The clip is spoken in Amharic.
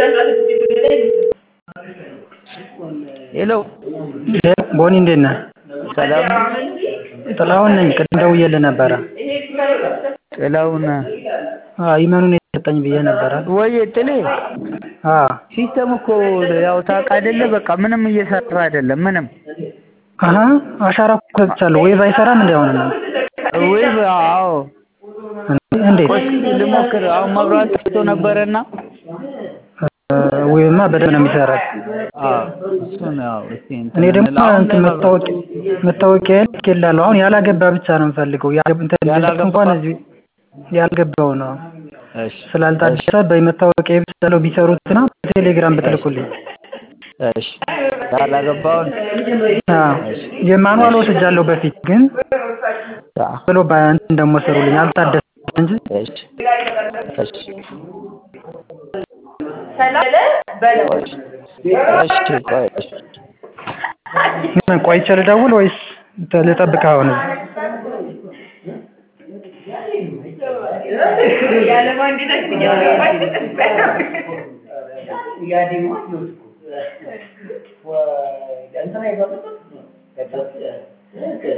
Hello. ቦኒ እንዴት ነህ? ሰላም ጥላሁን ነኝ። ቅድም ደውዬልህ ነበረ። ጥላሁን ኢመኑን የሰጠኝ ብዬ ነበረ። ወይ ጥሌ አዎ ሲስተም እኮ ያው ታውቃ አይደለ በቃ ምንም እየሰራ አይደለም ምንም አሃ አሻራ እኮ ሰጥቻለሁ። ዌቭ አይሰራም እንዴ አሁን ነው? ዌቭ አዎ እንዴት ቆይ ልሞክር። አሁን መብራት ጠፍቶ ነበርና ዌቭማ በደንብ ነው የሚሰራው። አዎ እሱን ያው እስቲ እኔ ደግሞ አሁን እንትን መታወቂያ ልኬልሃለሁ። አሁን ያላገባ ብቻ ነው የምፈልገው። እንኳን እዚህ ያልገባው ነው እሺ ስላልታደሰ በመታወቂያ ብቻ ነው ቢሰሩትና ቴሌግራም ብትልኩልኝ። እሺ ያላገባውን የማኑዋል ወስጃለሁ በፊት ግን ብሎ እንትን ደግሞ ሰሩልኝ አልታደሰ እንጂ እሺ እሺ ሰላም በለው እሺ ቆይቼ ልደውል ወይስ ልጠብቅህ አሁን? ያለ ማንነት ያለው